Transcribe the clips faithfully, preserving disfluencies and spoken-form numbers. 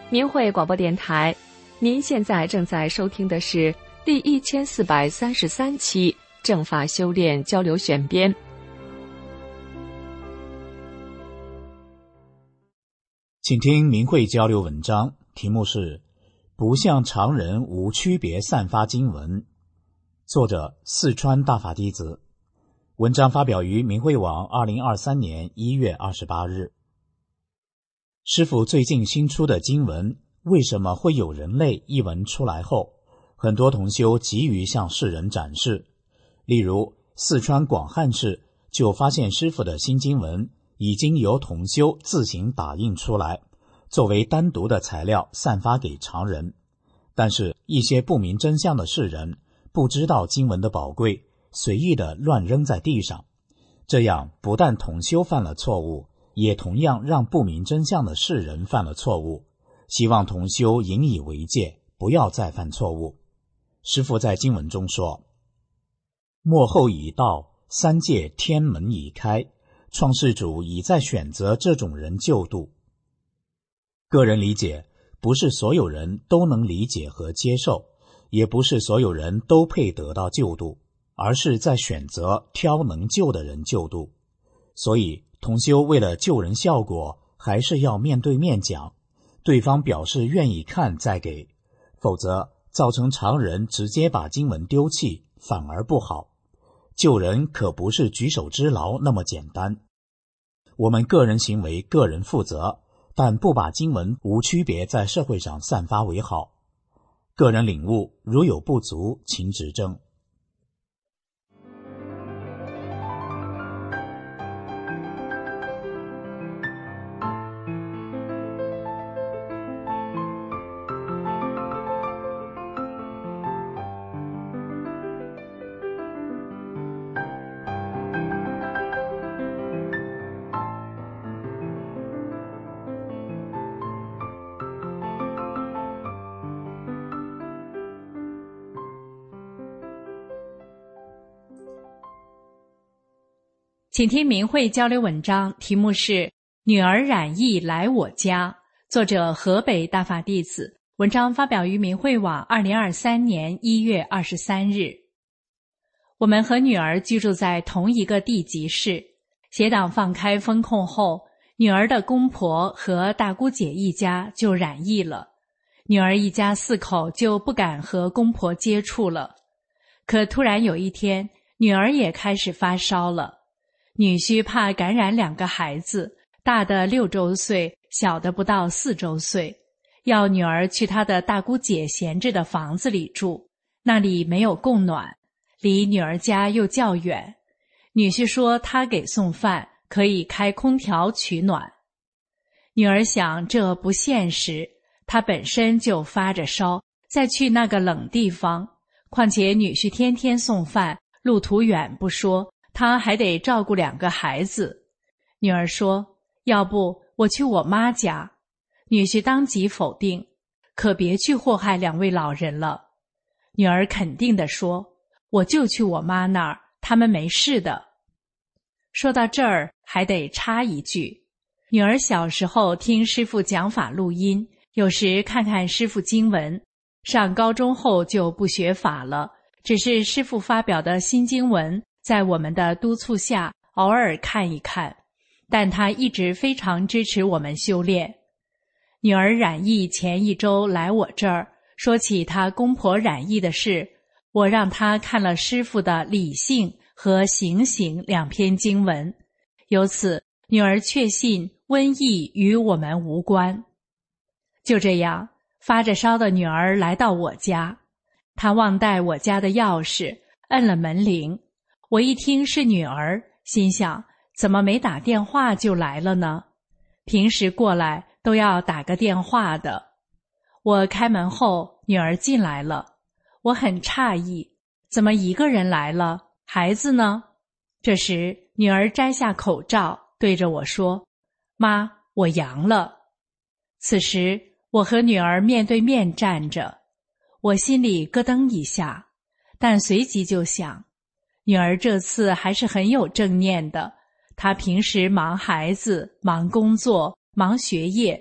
明慧广播电台，您现在正在收听的是第一千四百三十三期正法修炼交流选编。 请听明慧交流文章，题目是不向常人无区别散发经文，作者四川大法弟子。文章发表于明慧网二零二三年一月二十八日。师父最近新出的经文为什么会有人类一文出来后，很多同修急于向世人展示。例如四川广汉市就发现师父的新经文已经由同修自行打印出来，作为单独的材料散发给常人。但是一些不明真相的世人不知道经文的宝贵，随意的乱扔在地上，这样不但同修犯了错误，也同样让不明真相的世人犯了错误。希望同修引以为戒，不要再犯错误。师父在经文中说，末后已到，三界天门已开，创世主已在选择这种人救度。个人理解，不是所有人都能理解和接受，也不是所有人都配得到救度，而是在选择挑能救的人救度。所以同修为了救人效果，还是要面对面讲，对方表示愿意看再给，否则造成常人直接把经文丢弃，反而不好。救人可不是举手之劳那么简单。我们个人行为个人负责，但不把经文无区别在社会上散发为好。个人领悟如有不足，请指正。 请听明慧交流文章，题目是女儿染疫来我家，作者河北大法弟子。文章发表于明慧网二零二三年一月二十三日。我们和女儿居住在同一个地级市，协党放开封控后，女儿的公婆和大姑姐一家就染疫了，女儿一家四口就不敢和公婆接触了。可突然有一天，女儿也开始发烧了。女婿怕感染两个孩子，大的六周岁，小的不到四周岁，要女儿去她的大姑姐闲置的房子里住，那里没有供暖，离女儿家又较远。女婿说他给送饭，可以开空调取暖。女儿想这不现实，她本身就发着烧，再去那个冷地方，况且女婿天天送饭，路途远不说，他还得照顾两个孩子。女儿说，要不我去我妈家。女婿当即否定，可别去祸害两位老人了。女儿肯定地说，我就去我妈那儿，他们没事的。说到这儿还得插一句，女儿小时候听师父讲法录音，有时看看师父经文，上高中后就不学法了，只是师父发表的新经文在我们的督促下偶尔看一看，但他一直非常支持我们修炼。女儿染疫前一周来我这儿，说起她公婆染疫的事，我让她看了师父的理性和行行两篇经文，由此女儿确信瘟疫与我们无关。就这样，发着烧的女儿来到我家，她忘带我家的钥匙，摁了门铃。我一听是女儿，心想怎么没打电话就来了呢？平时过来都要打个电话的。我开门后，女儿进来了，我很诧异，怎么一个人来了？孩子呢？这时女儿摘下口罩，对着我说，妈，我阳了。此时我和女儿面对面站着，我心里咯噔一下，但随即就想，女儿这次还是很有正念的，她平时忙孩子、忙工作、忙学业，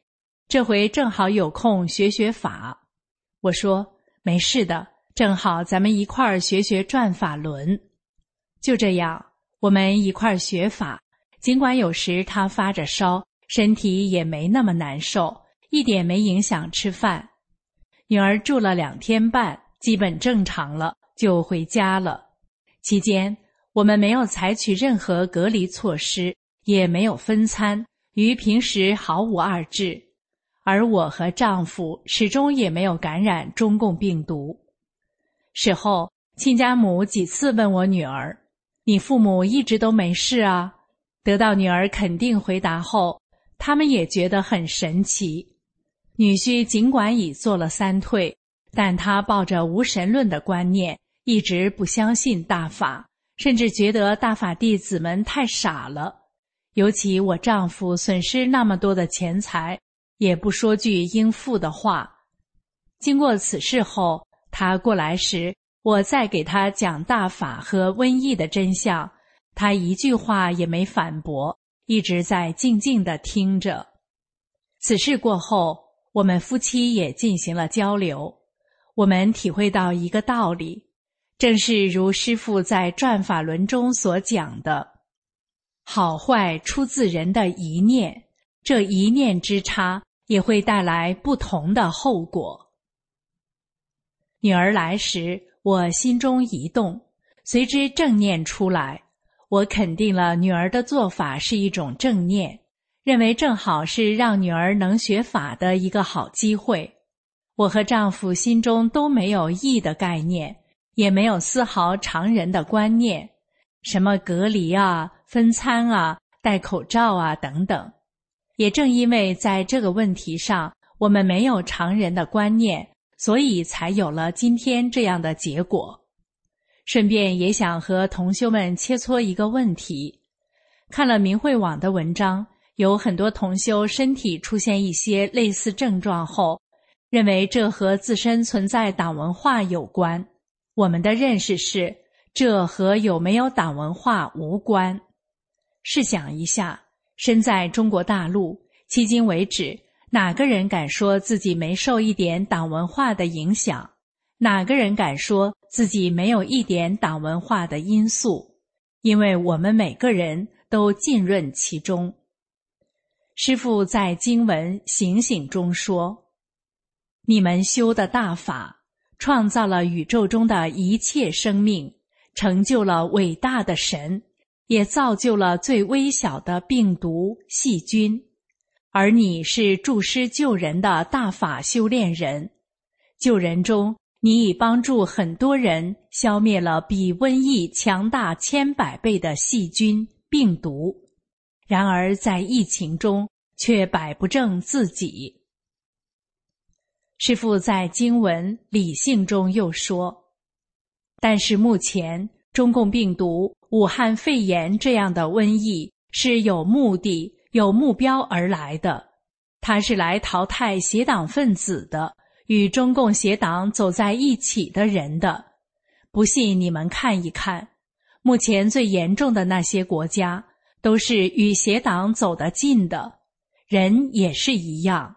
这回正好有空学学法。我说没事的，正好咱们一块儿学学转法轮。就这样，我们一块儿学法，尽管有时他发着烧，身体也没那么难受，一点没影响吃饭。女儿住了两天半，基本正常了，就回家了。期间，我们没有采取任何隔离措施，也没有分餐，与平时毫无二致。而我和丈夫始终也没有感染中共病毒。事后，亲家母几次问我女儿：“你父母一直都没事啊？”得到女儿肯定回答后，他们也觉得很神奇。女婿尽管已做了三退，但他抱着无神论的观念，一直不相信大法，甚至觉得大法弟子们太傻了。尤其我丈夫损失那么多的钱财，也不说句应付的话。经过此事后，他过来时，我再给他讲大法和瘟疫的真相，他一句话也没反驳，一直在静静地听着。此事过后，我们夫妻也进行了交流，我们体会到一个道理，正是如师父在转法轮中所讲的，好坏出自人的一念，这一念之差也会带来不同的后果。女儿来时，我心中一动，随之正念出来，我肯定了女儿的做法是一种正念，认为正好是让女儿能学法的一个好机会。我和丈夫心中都没有义的概念，也没有丝毫常人的观念，什么隔离啊、分餐啊、戴口罩啊等等。也正因为在这个问题上，我们没有常人的观念，所以才有了今天这样的结果。顺便也想和同修们切磋一个问题。看了明慧网的文章，有很多同修身体出现一些类似症状后，认为这和自身存在党文化有关。我们的认识是，这和有没有党文化无关。试想一下，身在中国大陆，迄今为止，哪个人敢说自己没受一点党文化的影响？哪个人敢说自己没有一点党文化的因素？因为我们每个人都浸润其中。师父在经文醒醒中说，你们修的大法，创造了宇宙中的一切生命，成就了伟大的神，也造就了最微小的病毒、细菌。而你是助师救人的大法修炼人，救人中，你已帮助很多人消灭了比瘟疫强大千百倍的细菌、病毒。然而在疫情中，却摆不正自己。师父在经文理性中又说，但是目前中共病毒、武汉肺炎这样的瘟疫是有目的、有目标而来的，它是来淘汰邪党分子的，与中共邪党走在一起的人的。不信你们看一看，目前最严重的那些国家，都是与邪党走得近的，人也是一样。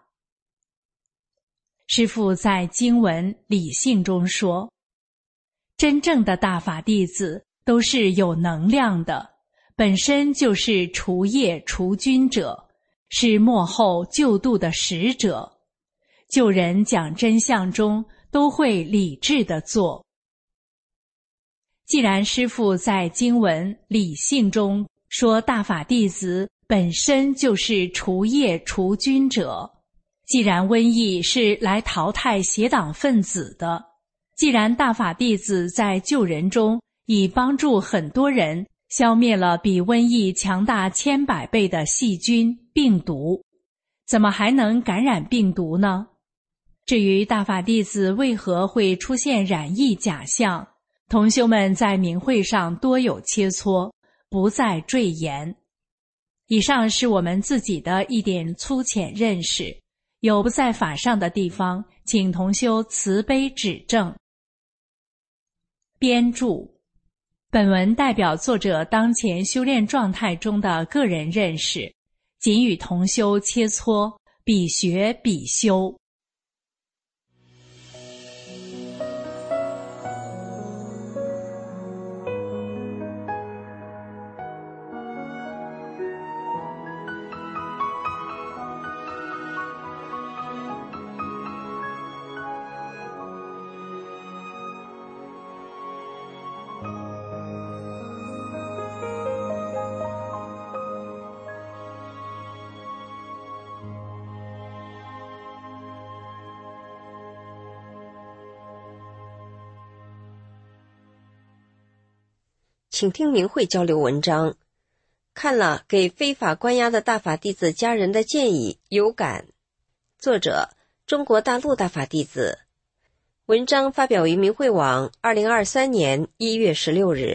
师父在经文理性中说，真正的大法弟子都是有能量的，本身就是除业除菌者，是末后救度的使者。救人讲真相中都会理智地做。既然师父在经文理性中说大法弟子本身就是除业除菌者，既然瘟疫是来淘汰邪党分子的，既然大法弟子在救人中已帮助很多人消灭了比瘟疫强大千百倍的细菌、病毒，怎么还能感染病毒呢？至于大法弟子为何会出现染疫假象，同修们在明会上多有切磋，不再赘言。以上是我们自己的一点粗浅认识，有不在法上的地方，请同修慈悲指正。编注：本文代表作者当前修炼状态中的个人认识，仅与同修切磋， 必学必修。 请听明慧交流文章。看了给非法关押的大法弟子家人的建议，有感。作者：中国大陆大法弟子。文章发表于明慧网二零二三年一月十六日。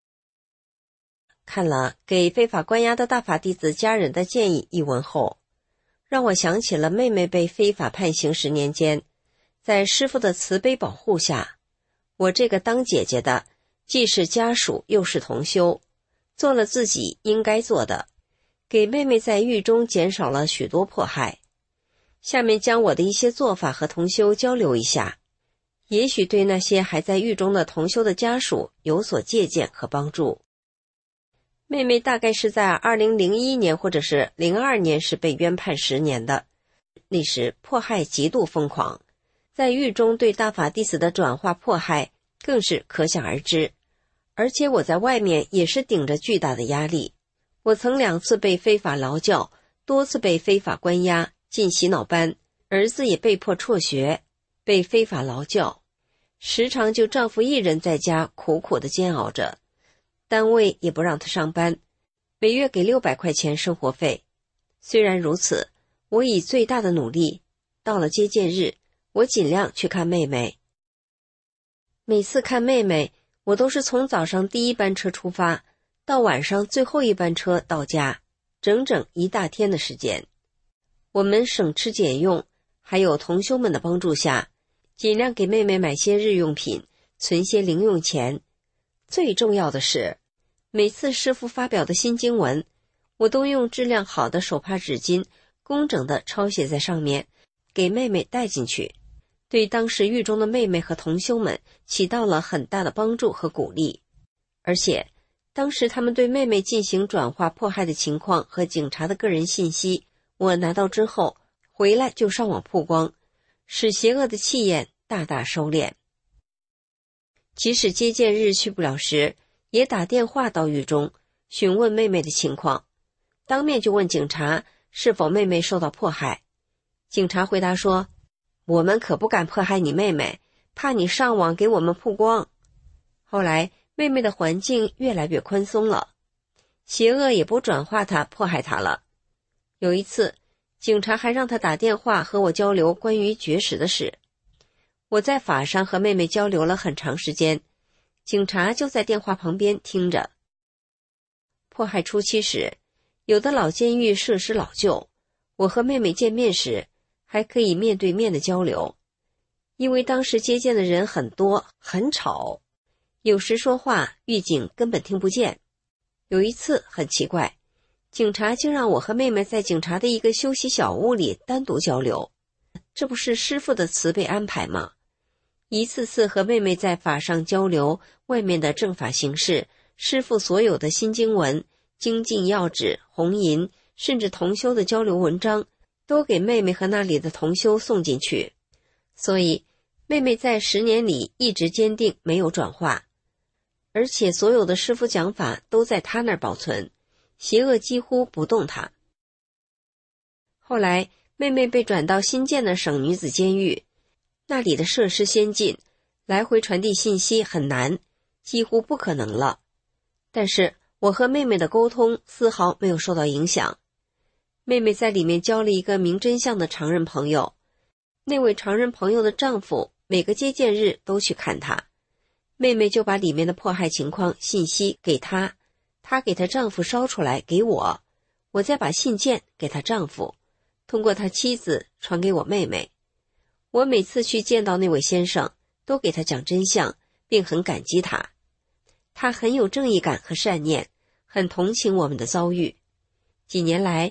看了给非法关押的大法弟子家人的建议一文后，让我想起了妹妹被非法判刑十年间，在师父的慈悲保护下，我这个当姐姐的既是家属又是同修，做了自己应该做的，给妹妹在狱中减少了许多迫害。下面将我的一些做法和同修交流一下，也许对那些还在狱中的同修的家属有所借鉴和帮助。妹妹大概是在二零零一年或者是零二年时被冤判十年的，那时迫害极度疯狂，在狱中对大法弟子的转化迫害更是可想而知。而且我在外面也是顶着巨大的压力，我曾两次被非法劳教，多次被非法关押，进洗脑班，儿子也被迫辍学，被非法劳教，时常就丈夫一人在家苦苦地煎熬着，单位也不让他上班，每月给六百块钱生活费。虽然如此，我以最大的努力，到了接见日，我尽量去看妹妹。每次看妹妹，我都是从早上第一班车出发，到晚上最后一班车到家，整整一大天的时间。我们省吃俭用，还有同修们的帮助下，尽量给妹妹买些日用品，存些零用钱。最重要的是，每次师父发表的新经文，我都用质量好的手帕纸巾工整地抄写在上面，给妹妹带进去，对当时狱中的妹妹和同修们起到了很大的帮助和鼓励。而且当时他们对妹妹进行转化迫害的情况和警察的个人信息，我拿到之后回来就上网曝光，使邪恶的气焰大大收敛。即使接见日去不了时，也打电话到狱中询问妹妹的情况，当面就问警察是否妹妹受到迫害。警察回答说，我们可不敢迫害你妹妹，怕你上网给我们曝光。后来妹妹的环境越来越宽松了，邪恶也不转化她迫害她了。有一次，警察还让她打电话和我交流关于绝食的事。我在法上和妹妹交流了很长时间，警察就在电话旁边听着。迫害初期时，有的老监狱设施老旧，我和妹妹见面时还可以面对面的交流，因为当时接见的人很多，很吵，有时说话狱警根本听不见。有一次很奇怪，警察竟让我和妹妹在警察的一个休息小屋里单独交流，这不是师父的慈悲安排吗？一次次和妹妹在法上交流外面的正法形式，师父所有的新经文、精进要旨、红银，甚至同修的交流文章，都给妹妹和那里的同修送进去。所以妹妹在十年里一直坚定没有转化，而且所有的师父讲法都在她那儿保存，邪恶几乎不动她。后来妹妹被转到新建的省女子监狱，那里的设施先进，来回传递信息很难，几乎不可能了。但是我和妹妹的沟通丝毫没有受到影响。妹妹在里面交了一个明真相的常人朋友，那位常人朋友的丈夫每个接见日都去看她，妹妹就把里面的迫害情况信息给她，她给她丈夫烧出来给我，我再把信件给她丈夫，通过她妻子传给我妹妹。我每次去见到那位先生，都给他讲真相，并很感激他。他很有正义感和善念，很同情我们的遭遇。几年来，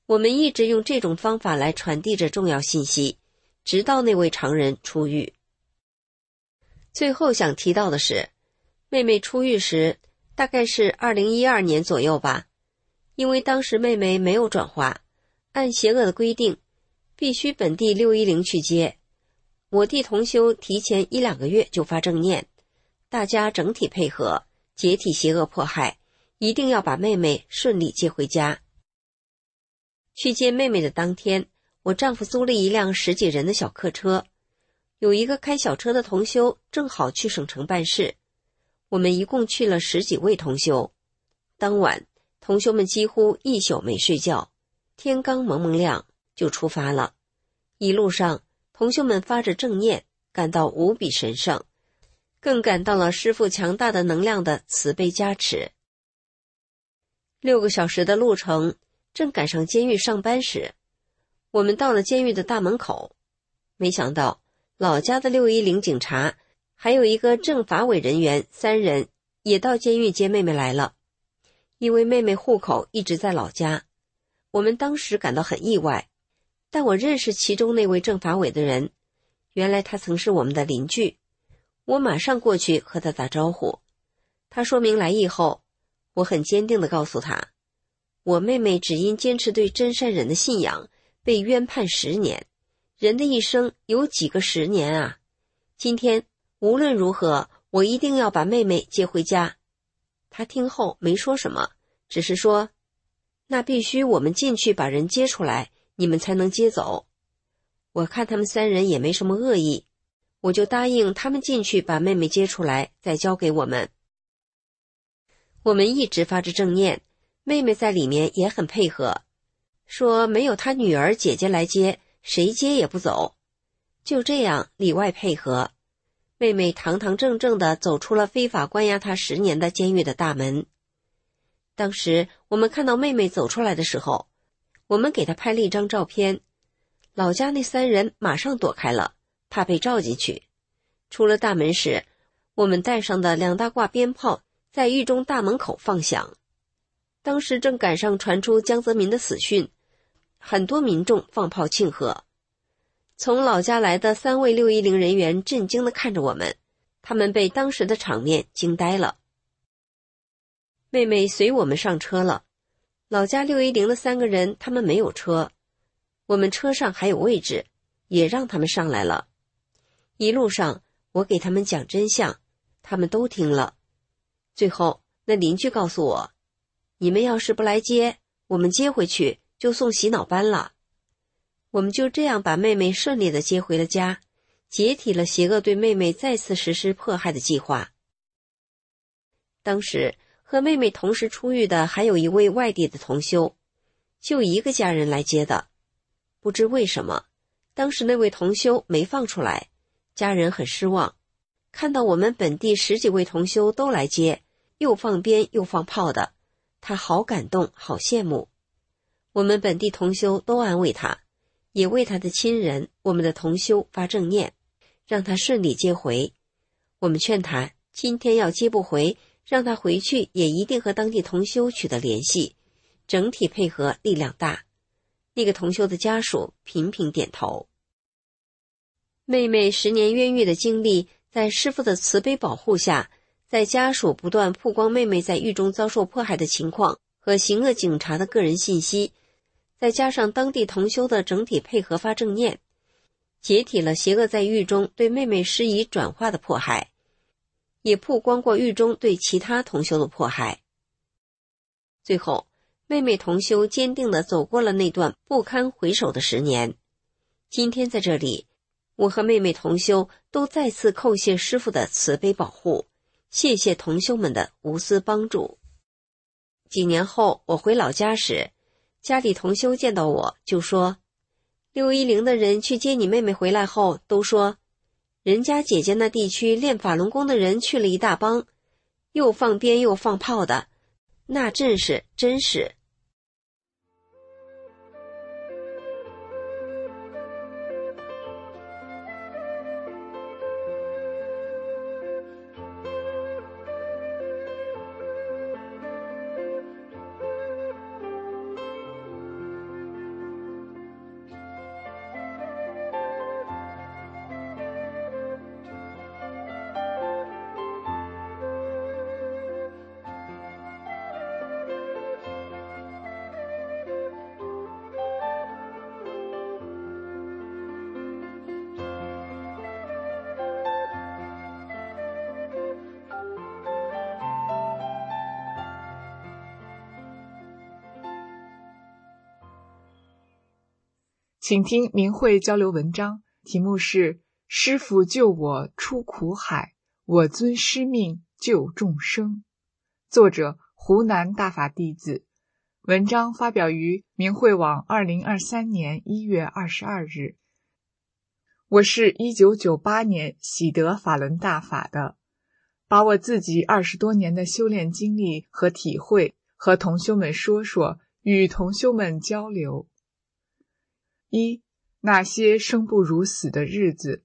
我们一直用这种方法来传递着重要信息，直到那位常人出狱。最后想提到的是，妹妹出狱时大概是二零一二年左右吧，因为当时妹妹没有转化，按邪恶的规定必须本地六一零去接。我弟同修提前一两个月就发正念，大家整体配合，解体邪恶迫害，一定要把妹妹顺利接回家。去接妹妹的当天，我丈夫租了一辆十几人的小客车，有一个开小车的同修正好去省城办事，我们一共去了十几位同修。当晚同修们几乎一宿没睡觉，天刚蒙蒙亮就出发了。一路上同修们发着正念，感到无比神圣，更感到了师父强大的能量的慈悲加持。六个小时的路程，正赶上监狱上班时，我们到了监狱的大门口，没想到老家的六一零警察还有一个政法委人员三人也到监狱接妹妹来了。因为妹妹户口一直在老家，我们当时感到很意外，但我认识其中那位政法委的人，原来他曾是我们的邻居。我马上过去和他打招呼，他说明来意后，我很坚定地告诉他，我妹妹只因坚持对真善忍的信仰被冤判十年，人的一生有几个十年啊？今天无论如何，我一定要把妹妹接回家。他听后没说什么，只是说，那必须我们进去把人接出来，你们才能接走。我看他们三人也没什么恶意，我就答应他们进去把妹妹接出来，再交给我们。我们一直发着正念，妹妹在里面也很配合，说没有她女儿姐姐来接，谁接也不走。就这样里外配合，妹妹堂堂正正地走出了非法关押她十年的监狱的大门。当时我们看到妹妹走出来的时候，我们给她拍了一张照片，老家那三人马上躲开了，怕被照进去。出了大门时，我们带上的两大挂鞭炮在狱中大门口放响。当时正赶上传出江泽民的死讯，很多民众放炮庆贺。从老家来的三位六一零人员震惊地看着我们，他们被当时的场面惊呆了。妹妹随我们上车了，老家六一零的三个人他们没有车，我们车上还有位置，也让他们上来了。一路上我给他们讲真相，他们都听了。最后那邻居告诉我，你们要是不来接，我们接回去就送洗脑班了。我们就这样把妹妹顺利地接回了家，解体了邪恶对妹妹再次实施迫害的计划。当时和妹妹同时出狱的还有一位外地的同修，就一个家人来接的。不知为什么，当时那位同修没放出来，家人很失望。看到我们本地十几位同修都来接，又放鞭又放炮的，他好感动，好羡慕。我们本地同修都安慰他，也为他的亲人，我们的同修发正念，让他顺利接回。我们劝他今天要接不回，让他回去也一定和当地同修取得联系，整体配合力量大。那个同修的家属频频点头。妹妹十年冤狱的经历，在师父的慈悲保护下，在家属不断曝光妹妹在狱中遭受迫害的情况和行恶警察的个人信息，再加上当地同修的整体配合发正念，解体了邪恶在狱中对妹妹施以转化的迫害，也曝光过狱中对其他同修的迫害。最后妹妹同修坚定地走过了那段不堪回首的十年。今天在这里，我和妹妹同修都再次叩谢师父的慈悲保护，谢谢同修们的无私帮助。几年后我回老家时，家里同修见到我就说，六一零的人去接你妹妹回来后都说，人家姐姐那地区练法轮功的人去了一大帮，又放鞭又放炮的，那阵势真是。 请听明慧交流文章，题目是师父救我出苦海，我遵师命救众生。作者湖南大法弟子。文章发表于明慧网二零二三年一月二十二日。我是一九九八年喜得法轮大法的，把我自己二十多年的修炼经历和体会和同修们说说，与同修们交流。一、那些生不如死的日子。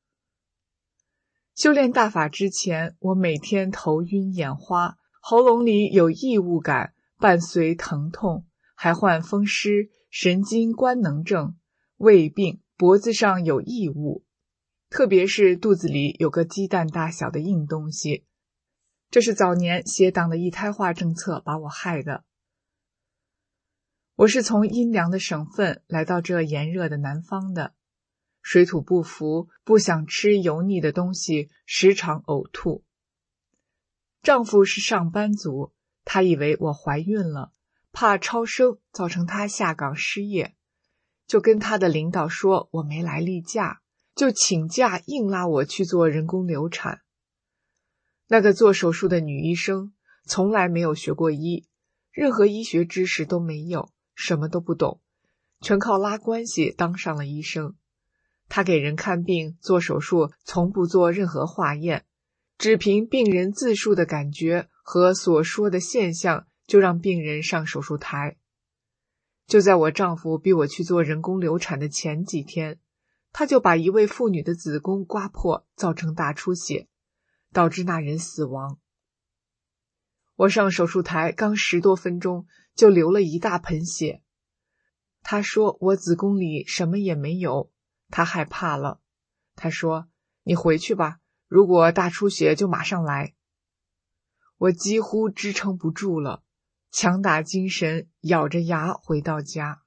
修炼大法之前，我每天头晕眼花，喉咙里有异物感，伴随疼痛，还患风湿、神经官能症、胃病，脖子上有异物，特别是肚子里有个鸡蛋大小的硬东西。这是早年邪党的一胎化政策把我害的。我是从阴凉的省份来到这炎热的南方的，水土不服，不想吃油腻的东西，时常呕吐。丈夫是上班族，他以为我怀孕了，怕超生造成他下岗失业，就跟他的领导说我没来例假，就请假硬拉我去做人工流产。那个做手术的女医生从来没有学过医，任何医学知识都没有，什么都不懂，全靠拉关系当上了医生。她给人看病做手术从不做任何化验，只凭病人自述的感觉和所说的现象就让病人上手术台。就在我丈夫逼我去做人工流产的前几天，他就把一位妇女的子宫刮破，造成大出血，导致那人死亡。我上手术台刚十多分钟就流了一大盆血。他说我子宫里什么也没有，他害怕了。他说你回去吧，如果大出血就马上来。我几乎支撑不住了，强打精神，咬着牙回到家。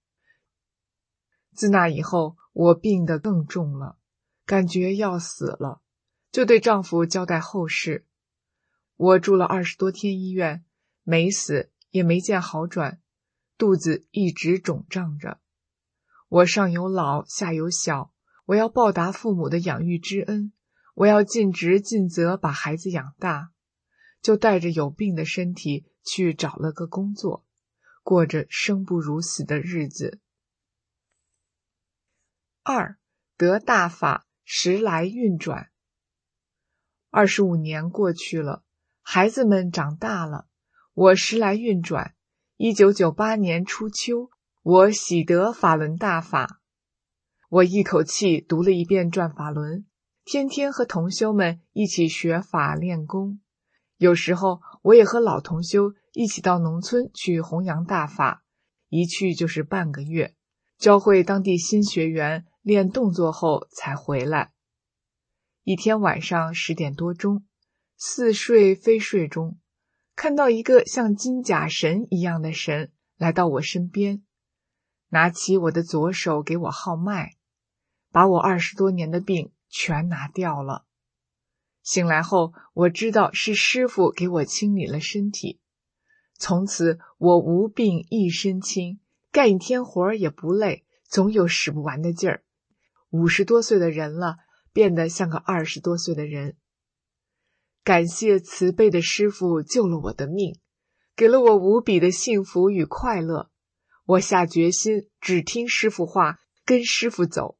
自那以后，我病得更重了，感觉要死了，就对丈夫交代后事。我住了二十多天医院，没死，也没见好转，肚子一直肿胀着。我上有老，下有小，我要报答父母的养育之恩，我要尽职尽责把孩子养大，就带着有病的身体去找了个工作，过着生不如死的日子。二、得大法，时来运转。二十五年过去了，孩子们长大了，我时来运转。一九九八年初秋，我喜得法轮大法。我一口气读了一遍转法轮，天天和同修们一起学法练功。有时候我也和老同修一起到农村去弘扬大法，一去就是半个月，教会当地新学员练动作后才回来。一天晚上十点多钟，似睡非睡中，看到一个像金甲神一样的神来到我身边，拿起我的左手给我号脉，把我二十多年的病全拿掉了。醒来后，我知道是师父给我清理了身体，从此我无病一身轻，干一天活也不累，总有使不完的劲儿。五十多岁的人了，变得像个二十多岁的人。感谢慈悲的师父救了我的命，给了我无比的幸福与快乐。我下决心只听师父话，跟师父走。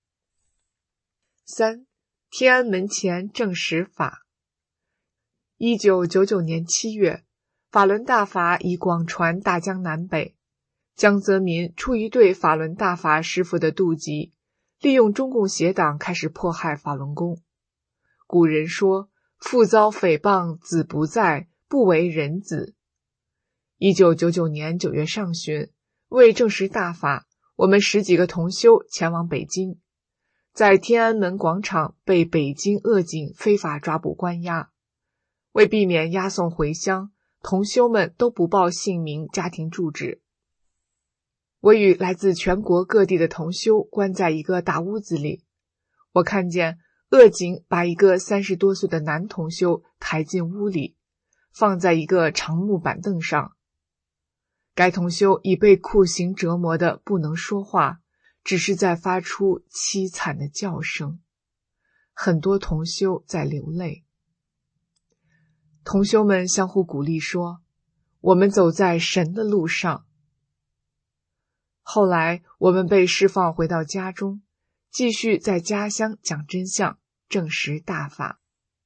三、天安门前正实法。一九九九年七月，法轮大法已广传大江南北。江泽民出于对法轮大法师父的妒忌，利用中共邪党开始迫害法轮功。古人说，父遭诽谤，子不在，不为人子。一九九九年九月上旬，为证实大法，我们十几个同修前往北京，在天安门广场被北京恶警非法抓捕关押。为避免押送回乡，同修们都不报姓名、家庭住址。我与来自全国各地的同修关在一个大屋子里，我看见恶警把一个三十多岁的男同修抬进屋里，放在一个长木板凳上。该同修已被酷刑折磨得不能说话， 只是在发出凄惨的叫声。很多同修在流泪。同修们相互鼓励说，我们走在神的路上。后来我们被释放回到家中，继续在家乡讲真相，证实大法。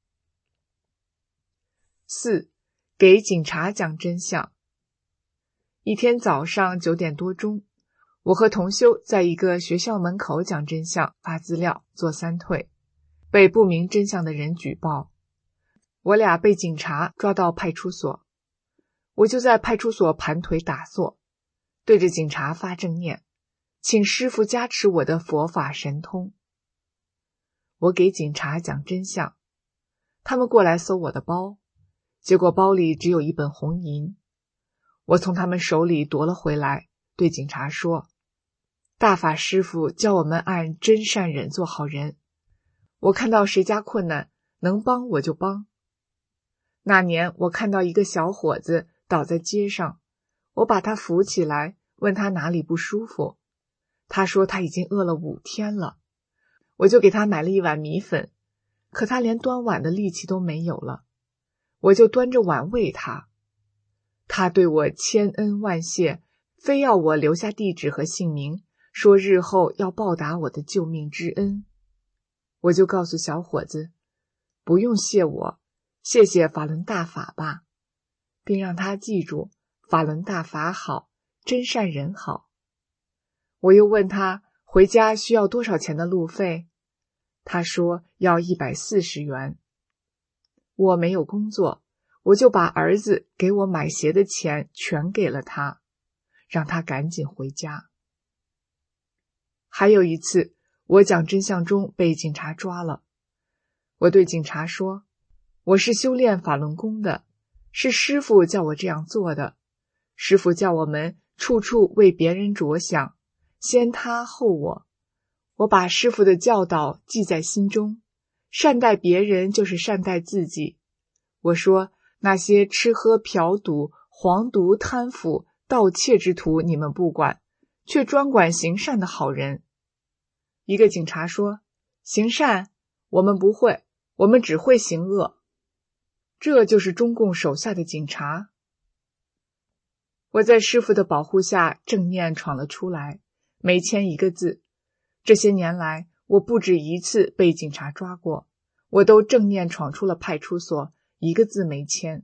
四，给警察讲真相。一天早上九点多钟，我和同修在一个学校门口讲真相，发资料，做三退，被不明真相的人举报。我俩被警察抓到派出所，我就在派出所盘腿打坐，对着警察发正念，请师父加持我的佛法神通。我给警察讲真相，他们过来搜我的包，结果包里只有一本红银。我从他们手里夺了回来，对警察说，大法师父教我们按真善忍做好人，我看到谁家困难，能帮我就帮。那年我看到一个小伙子倒在街上，我把他扶起来，问他哪里不舒服，他说他已经饿了五天了，我就给他买了一碗米粉，可他连端碗的力气都没有了，我就端着碗喂他。他对我千恩万谢，非要我留下地址和姓名，说日后要报答我的救命之恩。我就告诉小伙子，不用谢我，谢谢法轮大法吧，并让他记住法轮大法好，真善人好。我又问他回家需要多少钱的路费，他说要一百四十元。我没有工作，我就把儿子给我买鞋的钱全给了他，让他赶紧回家。还有一次，我讲真相中被警察抓了，我对警察说，我是修炼法轮功的，是师父叫我这样做的，师父叫我们处处为别人着想，先他后我，我把师父的教导记在心中，善待别人就是善待自己。我说，那些吃喝嫖赌、黄毒、贪腐、盗窃之徒你们不管，却专管行善的好人。一个警察说，行善我们不会，我们只会行恶。这就是中共手下的警察。我在师父的保护下正念闯了出来，没签一个字。这些年来，我不止一次被警察抓过，我都正念闯出了派出所，一个字没签。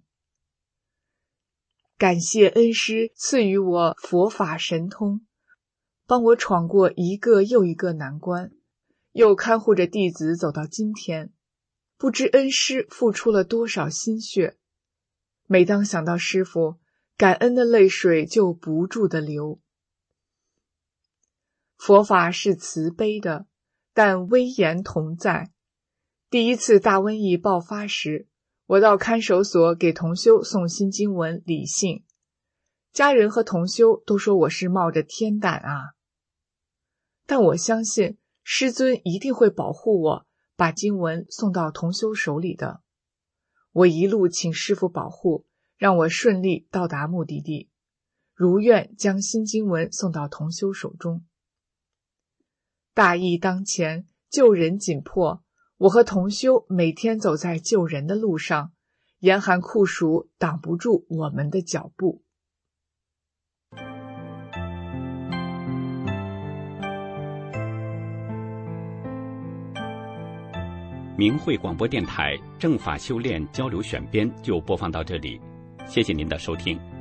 感谢恩师赐予我佛法神通，帮我闯过一个又一个难关，又看护着弟子走到今天，不知恩师付出了多少心血。每当想到师父，感恩的泪水就不住地流。佛法是慈悲的，但威严同在。第一次大瘟疫爆发时，我到看守所给同修诵心经文礼信，家人和同修都说我是冒着天胆啊。但我相信师尊一定会保护我，把经文送到同修手里的。我一路请师父保护，让我顺利到达目的地，如愿将心经文送到同修手中。大疫当前，救人紧迫，我和同修每天走在救人的路上，严寒酷暑挡不住我们的脚步。 明慧广播电台正法修炼交流选编就播放到这里，谢谢您的收听。